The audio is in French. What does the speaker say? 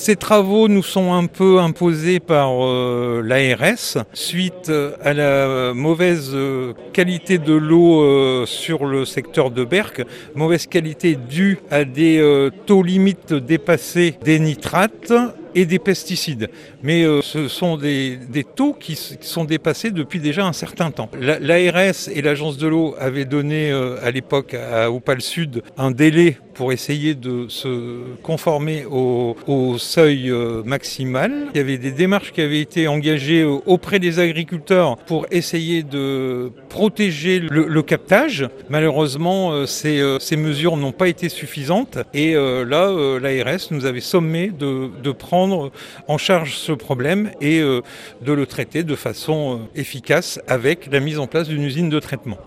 Ces travaux nous sont un peu imposés par l'ARS suite à la mauvaise qualité de l'eau sur le secteur de Berck, mauvaise qualité due à des taux limites dépassés des nitrates et des pesticides. Mais ce sont des taux qui sont dépassés depuis déjà un certain temps. L'ARS et l'Agence de l'eau avaient donné à l'époque à Opale Sud un délai pour essayer de se conformer au seuil maximal. Il y avait des démarches qui avaient été engagées auprès des agriculteurs pour essayer de protéger le captage. Malheureusement, ces mesures n'ont pas été suffisantes et là, l'ARS nous avait sommé de prendre en charge ce problème et de le traiter de façon efficace avec la mise en place d'une usine de traitement.